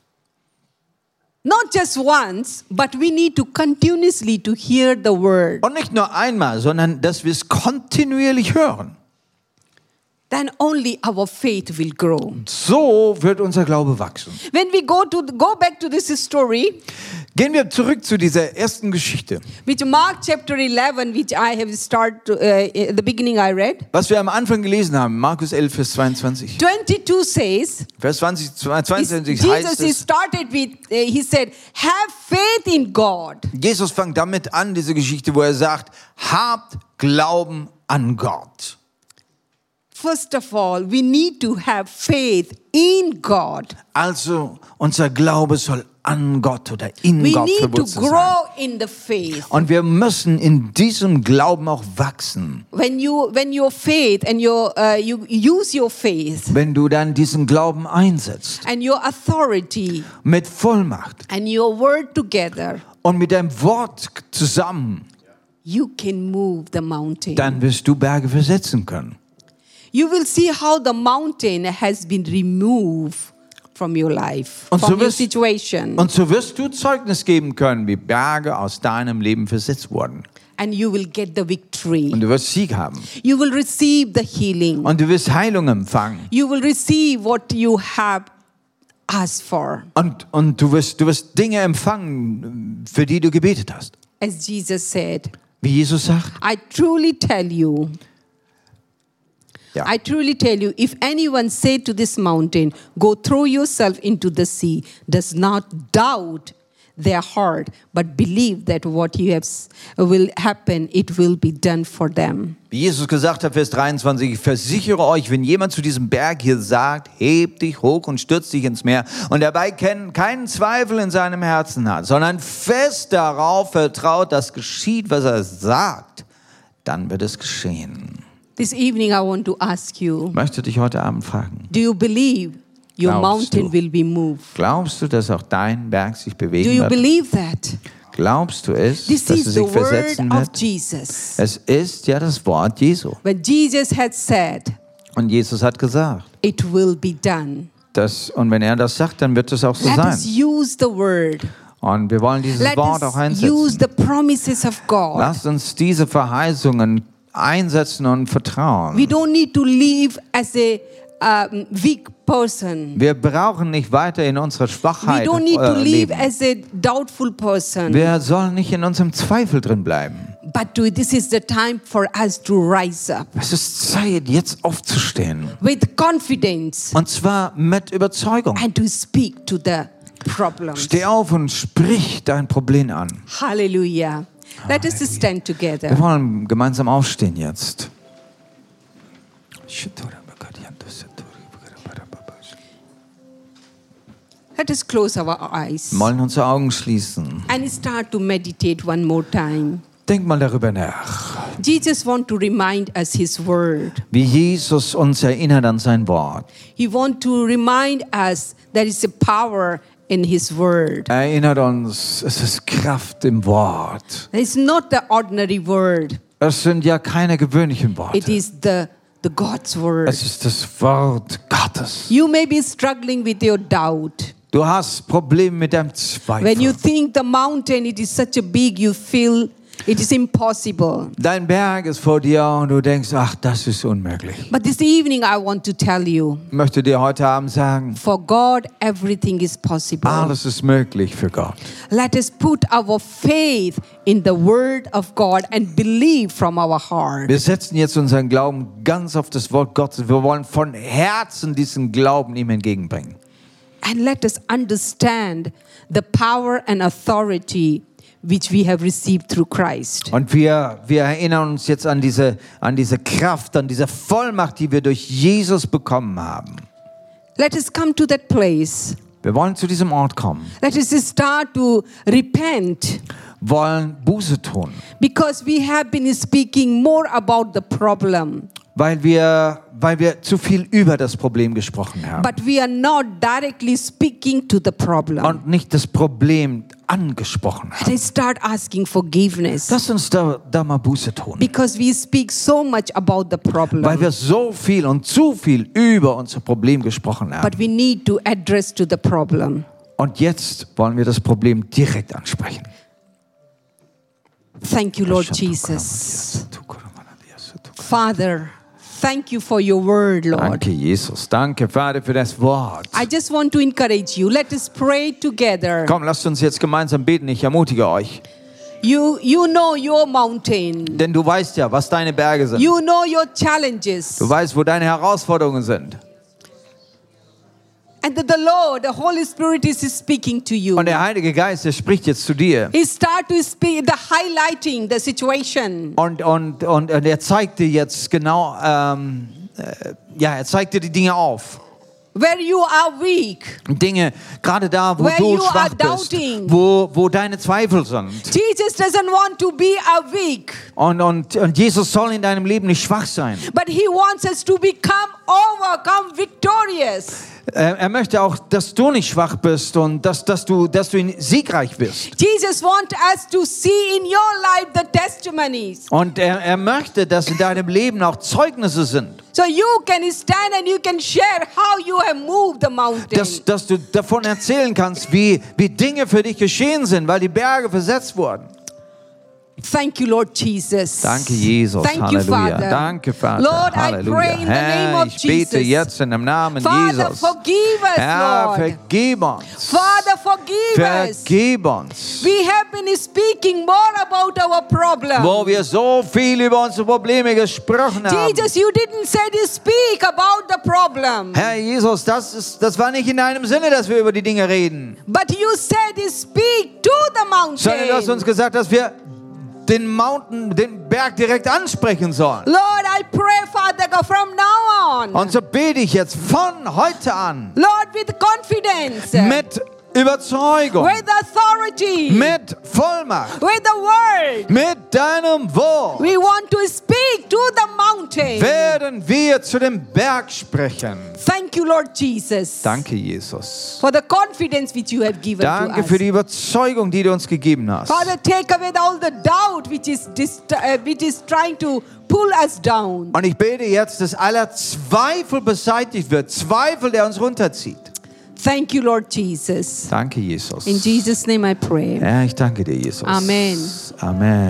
Not just once, but we need to continuously to hear the word. Und nicht nur einmal, sondern dass wir es kontinuierlich hören. Then only our faith will grow. So wird unser Glaube wachsen. When we go to go back to this story, Gehen wir zurück zu dieser ersten Geschichte. which Mark chapter eleven, which I have started uh, at the beginning I read. Was wir am Anfang gelesen haben, Markus elf, Vers zweiundzwanzig. twenty-two says, Vers zwanzig, zweiundzwanzig Jesus heißt he es, started with, uh, he said, have faith in God. Jesus fängt damit an, diese Geschichte, wo er sagt, habt Glauben an Gott. First of all, we need to have faith in God. Also, unser Glaube soll an Gott oder in We Gott need to verwurzelt sein. grow in the faith. Und wir müssen in diesem Glauben auch wachsen. When you when your faith and your uh, you use your faith Wenn du dann diesen Glauben einsetzt, and your authority mit Vollmacht and your word together, und mit deinem Wort zusammen, you can move the mountain. dann wirst du Berge versetzen können. You will see how the mountain has been removed from your life, Und from so your wirst- situation, Und so wirst du Zeugnis geben können, wie Berge aus deinem Leben versetzt wurden. and you will get the victory. Und du wirst Sieg haben. You will receive the healing. Und du wirst Heilung empfangen. You will receive what you have asked for. Und, und du, wirst, du wirst Dinge empfangen, für die du gebetet hast. As Jesus said, Wie Jesus sagt. I truly tell you, Ja. I truly tell you, if anyone say to this mountain, go throw yourself into the sea, does not doubt their heart, but believe that what you have s- will happen, it will be done for them. Wie Jesus gesagt hat, Vers dreiundzwanzig, ich versichere euch, wenn jemand zu diesem Berg hier sagt, heb dich hoch und stürz dich ins Meer und dabei keinen, keinen Zweifel in seinem Herzen hat, sondern fest darauf vertraut, dass geschieht, was er sagt, dann wird es geschehen. This evening I want to ask you, Ich möchte dich heute Abend fragen, do you believe your Glaubst mountain du? will be moved? glaubst du, dass auch dein Berg sich Do bewegen you wird? believe that? Glaubst du es, This dass is es the sich word versetzen of wird? Jesus. Es ist ja das Wort Jesu. When Jesus had said, Und Jesus hat gesagt, it will be done. dass, und wenn er das sagt, dann wird es auch so Let sein. us use the word. Und wir wollen dieses Let Wort auch us use einsetzen. the promises of God. Lasst uns diese Verheißungen einsetzen und vertrauen. We don't need to live as a um, weak person. Wir brauchen nicht weiter in unserer We Schwachheit don't need to äh, live leben. as a doubtful person. Wir sollen nicht in unserem Zweifel drin bleiben. But to, this is the time for us to rise up Es ist Zeit, jetzt aufzustehen. with confidence Und zwar mit Überzeugung. and to speak to the problems. Steh auf und sprich dein Problem an. Hallelujah. Let us stand Wir together. wollen gemeinsam aufstehen jetzt. Let us close our eyes Wir wollen unsere Augen schließen. and start to meditate one more time. Denk mal darüber nach, Jesus wants to remind us his word. wie Jesus uns erinnert an sein Wort. He wants to remind us there is a power in his word. Er erinnert uns, es ist Kraft im Wort. It's not the ordinary word. Es sind ja keine gewöhnlichen It Worte. is the, the God's word. Es ist das Wort Gottes. You may be struggling with your doubt. Du hast Probleme mit deinem When you Zweifel. think the mountain, it is such a big, you feel it is impossible. Dein Berg ist vor dir und du denkst, ach, das ist unmöglich. But this evening, I want to tell you, Ich möchte dir heute Abend sagen, for God, everything is possible. alles ist möglich für Gott. Let us put our faith in the word of God and believe from our heart. Wir setzen jetzt unseren Glauben ganz auf das Wort Gottes. Wir wollen von Herzen diesen Glauben ihm entgegenbringen. And let us understand the power and authority which we have received through Christ. Und wir, wir erinnern uns jetzt an diese, an diese Kraft, an diese Vollmacht, die wir durch Jesus bekommen haben. Let us come to that place. Wir wollen zu diesem Ort kommen, Let us start to repent wollen Buße tun, because we have been speaking more about the problem, weil wir, weil wir zu viel über das Problem gesprochen haben but we are not directly speaking to the problem. und nicht das Problem angesprochen Let haben. us start asking forgiveness Lass uns da, da mal Buße tun, because we speak so much about the weil problem, wir so viel und zu viel über unser Problem gesprochen haben. but we need to address to the problem. Und jetzt wollen wir das Problem direkt ansprechen. Thank you, Lord Jesus. Father, thank you for your word, Lord. Danke, Jesus. Danke, Vater, für das Wort. I just want to encourage you. Let us pray together. Komm, lasst uns jetzt gemeinsam beten. Ich ermutige euch. You, you know your mountain. Denn du weißt ja, was deine Berge sind. You know your challenges. Du weißt, wo deine Herausforderungen sind. And that the Lord, the Holy Spirit is speaking to you. Und der Heilige Geist, der spricht jetzt zu dir. He start to speak, the highlighting the situation. Und, und, und, und er zeigt dir jetzt genau, ähm, äh, ja, er zeigt dir die Dinge auf. Where you are weak. Dinge, gerade da, wo Where du you schwach are bist, doubting. wo, wo deine Zweifel sind. Jesus doesn't want to be a weak, Und, und, und Jesus soll in deinem Leben nicht schwach sein. but he wants us to become overcome victorious. Er, er möchte auch, dass du nicht schwach bist und dass, dass, du, dass du siegreich bist. Jesus wants us to see in your life the testimonies. Und er, er möchte, dass in deinem Leben auch Zeugnisse sind. So you can stand and you can share how you have moved the mountain. Dass, dass du davon erzählen kannst, wie, wie Dinge für dich geschehen sind, weil die Berge versetzt wurden. Thank you, Lord Jesus. Danke, Jesus. Thank Halleluja. you, Father. Danke, Vater. Lord, I Halleluja. pray in the name Herr, of ich bete Jesus. jetzt in dem Namen Father, Jesus. forgive us, Herr, Lord. vergib uns. Father, forgive us. Vergib uns. We have been speaking more about our problem. Wo wir so viel über unsere Probleme gesprochen haben. Jesus, you didn't say to speak about the problem. Herr Jesus, das, ist, das war nicht in deinem Sinne, dass wir über die Dinge reden. But you said to speak to the mountain. Sondern du hast uns gesagt, dass wir den Mountain, den Berg direkt ansprechen sollen. Lord, I pray, Father God, from now on. Und so bete ich jetzt von heute an Lord, with confidence. mit Überzeugung, With authority. mit Vollmacht, With the word. mit deinem Wort We want to speak to the mountain. werden wir zu dem Berg sprechen. Thank you, Lord Jesus. Danke, Jesus. For the confidence which you have given Danke to für us. die Überzeugung, die du uns gegeben hast. Father, take away all the doubt which is dist- uh, which is trying to pull us down. Und ich bete jetzt, dass aller Zweifel beseitigt wird. Zweifel, der uns runterzieht. Thank you, Lord Jesus. Danke, Jesus. In Jesus' name I pray. Ja, ich danke dir, Jesus. Amen. Amen.